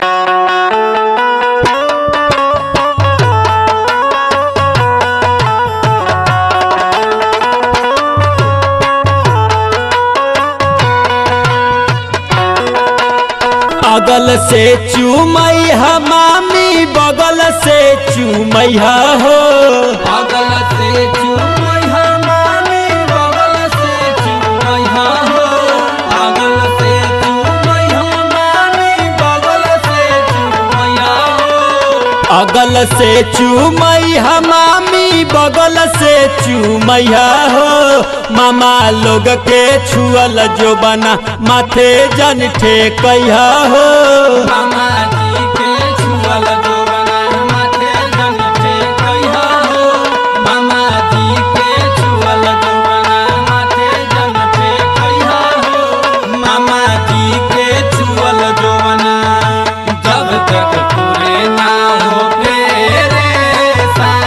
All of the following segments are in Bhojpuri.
अगल से चूमैया मामी बगल से चूमैया हो। अगल से चूमैया मामी बगल से चूमैया हो। अगल से चूमैया मामी बगल से चूमैया हो। अगल से चूमैया मामी बगल से चूमैया हो। मामा लोग के छुअल जो बना माथे जन ठेकैया हो। मामा जी के छुअल जो बना माथे जन ठेकैया हो। मामा जी के छुअल जो बना माथे जन ठेकैया हो। मामा जी के छुअल जो बना जब तक पूरे ना हो तेरे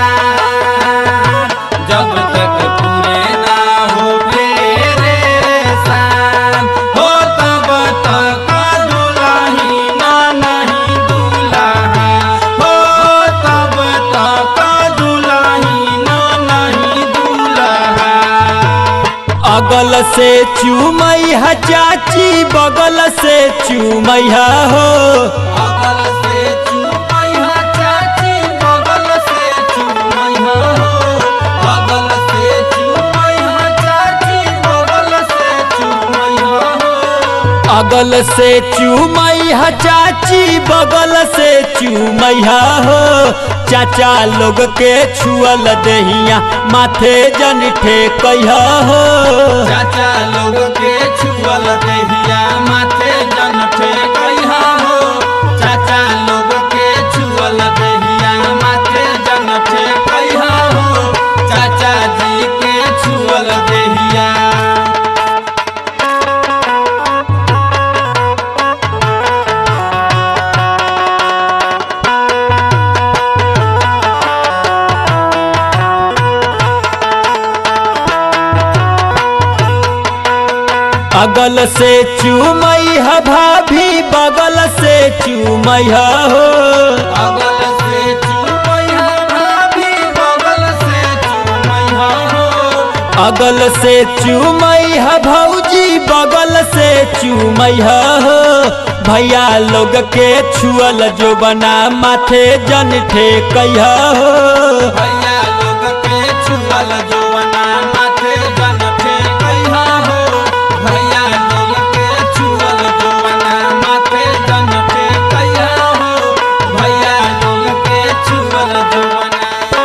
साथ, जब तक पूरे ना हो तेरे साथ, हो तब तक दुल्ही ना नहीं दूल्हा, हो तब तक दुल्ही ना नहीं दूल्हा। अगल से चूमैया चाची बगल से चूमैया हो। अगल से चूमैया चाची बगल से चूमैया हो। अगल से चूमैया चाची बगल से चूमैया हो। अगल से चूमैया चाची बगल से चूमैया हो। चाचा लोग के छुअल दहिया माथे जन ठेकैया हो। चाचा लोग के छुअल दहिया माथे जन ठेकैया हो। चाचा लोग के छुअल दहिया माथे जन ठेकैया हो। चाचा जी के छुअल दहिया। अगल से चूमैया भाभी बगल से चूमैया हो। अगल से चूमैया भाभी बगल से चूमैया हो। अगल से चूमैया भौजी बगल से चूमैया हो। भैया लोग के छुअल जो बना माथे जन ठेकैया हो। भैया लोग के छुअल जो बना माथे जन ठेकैया हो। भैया लोग के छुअल जो बना माथे जन ठेकैया हो। भैया लोग के छुअल जो बना।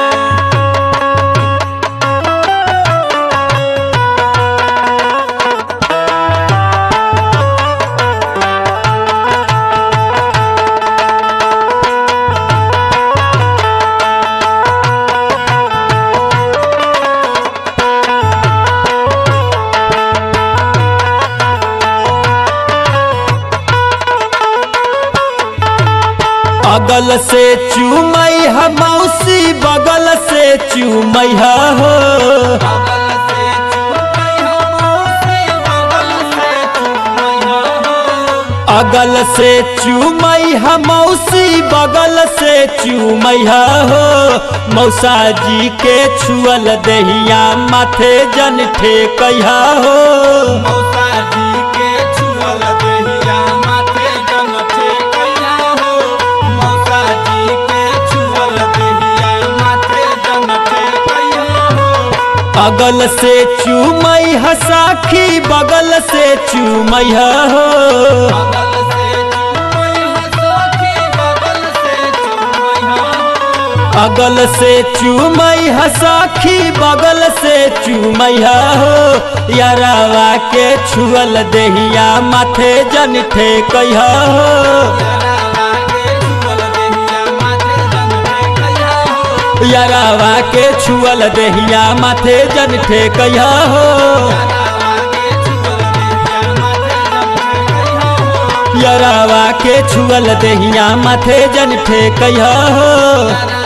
अगल से चूमैया मौसी बगल से चूमैया हो। अगल से चूमैया मौसी बगल से चूमैया हो। अगल से चूमैया मौसी बगल से चूमैया हो। मौसा जी के छुअल दहिया माथे जन ठेकैया हो। मौसा जी के छुअल दहिया माथे जन ठेकैया हो। मौसा जी के छुअल दहिया माथे जन ठेकैया हो। अगल से चूमैया साखी बगल से चूमैया हो। अगल से चूमैया सखी बगल से चूमैया हो। अगल से चूमैया साखी बगल से चूमैया हो। यारावा के छुअल दहिया माथे जन ठेकैया हो। यारावा के छुअल दहिया माथे जन ठेकैया हो। यारावा के छुअल दहिया माथे जन ठेकैया हो। यारावा के छुअल दहिया माथे जन ठेकैया हो। यारावा के छुअल दहिया माथे जन ठेकैया हो।